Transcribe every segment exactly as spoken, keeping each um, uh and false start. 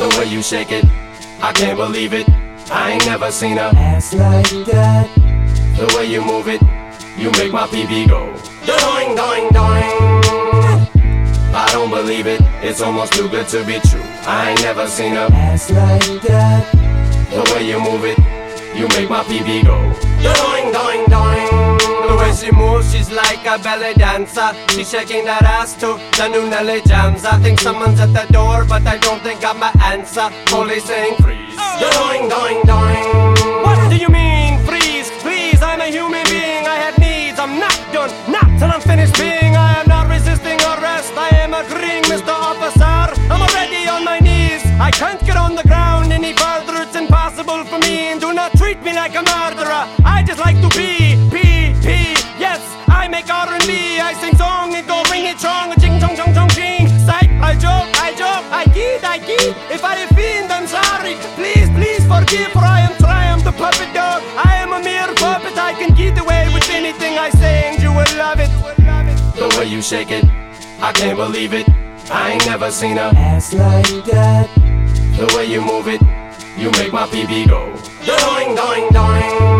The way you shake it, I can't believe it. I ain't never seen a ass like that. The way you move it, you make my pee-pee go doing, doing, doing. I don't believe it, it's almost too good to be true. I ain't never seen a ass like that. The way you move it, you make my pee-pee go doing, doing, doing. The way she moves, she's like a belly dancer. She's shaking that ass to the new Nelly jams. I think someone's at the door, but I don't think I'm an answer. Police saying freeze, doing, doing, doing. What do you mean freeze? Please, I'm a human being, I have needs. I'm not done, not till I'm finished being. I am not resisting arrest, I am agreeing, Mister Officer. I'm already on my knees, I can't get on the ground any further. It's impossible for me, and do not treat me like a murderer. I just like to be, pee, pee. Yes, I make R and B, I sing song and go ring it strong. Ching chong chong chong ching. Psych, I joke, I joke, I kid, I kid. If I offend, I'm sorry. Please, please forgive, for I am Triumph the puppet dog. I am a mere puppet, I can get away with anything I say, and you will love it. The way you shake it, I can't believe it. I ain't never seen a ass like that. The way you move it, you make my pee-pee go doing, doing, doing.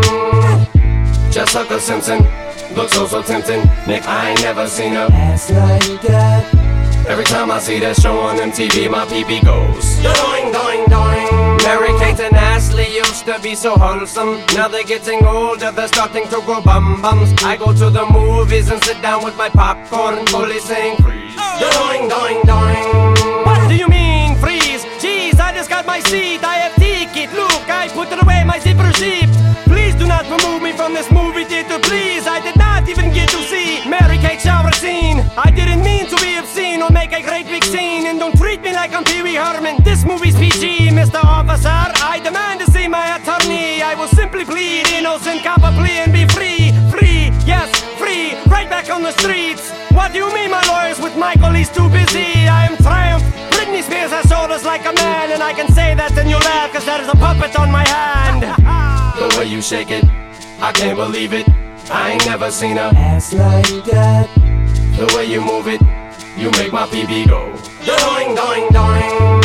Just like a Simpson, looks so, so tempting. Nick, I ain't never seen a ass like that. Every time I see that show on M T V, my pee-pee goes doing, doing, doing. Mary-Kate and Ashley used to be so wholesome. Now they're getting older, they're starting to grow bum-bums. I go to the movies and sit down with my popcorn. Police saying freeze, doing, doing, doing. What do you mean freeze? Jeez, I just got my seat, I have ticket. Look, I put away my zipper sheep. Please do not remove me from this movie theater, please. I did not even get to see Mary-Kate shower scene. I didn't mean to be obscene or make a great big scene. And don't treat me like I'm Pee Wee Herman. This movie's P G, Mister Officer. I demand to see my attorney. I will simply plead innocent copper plea and be free. Free, yes, free, right back on the streets. What do you mean my lawyer's with Michael? He's too busy. I am Triumph. Britney Spears has shoulders like a man, and I can say that and you laugh, cause there is a puppet on my hand. The way you shake it, I can't believe it. I ain't never seen a ass like that. The way you move it, you make my pee-pee go doing, doing, doing.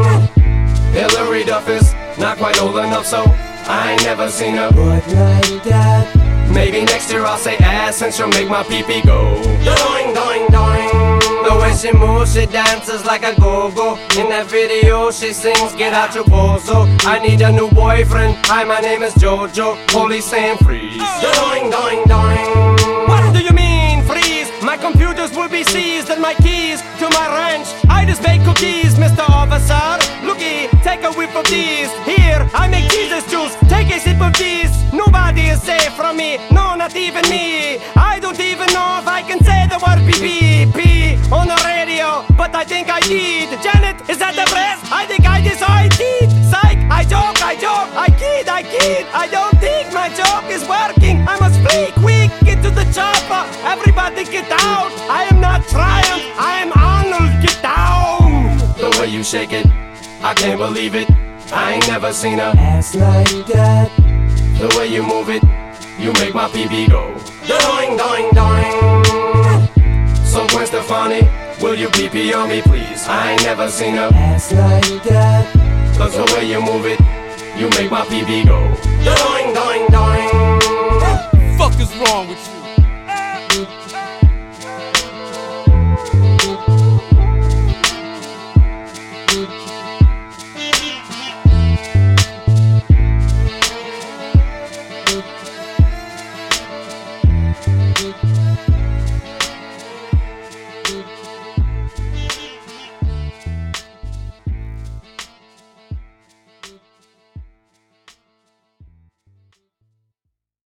Hillary Duff is not quite old enough, so I ain't never seen a butt like that. Maybe next year I'll say ass, and she'll make my pee-pee go doing, doing, doing. The way she moves, she dances like a go-go. In that video she sings, get out your bozo. I need a new boyfriend, hi my name is Jojo. Police saying freeze, doing, doing, doing. What do you mean freeze? My computers will be seized and my keys to my ranch. I just bake cookies, Mister Officer. Looky, take a whiff of these. Here, I make Jesus juice, take a sip of these. Nobody is safe from me, no, not even me. I don't even know if I can say the word pee pee on the radio, but I think I did. Janet, is that the press? I think I did, so I did. Psych, I joke, I joke, I kid, I kid. I don't think my joke is working. I must flee quick, get to the chopper. Everybody get out. I am not Triumph, I am Arnold, get down. The way you shake it, I can't believe it. I ain't never seen a ass like that. The way you move it, you make my pee-pee go doing, doing, doing. So Gwen Stefani, will you pee-pee on me please? I ain't never seen a ass like that. Cause the way you move it, you make my pee-pee go doing, doing, doing. Fuck is wrong with you?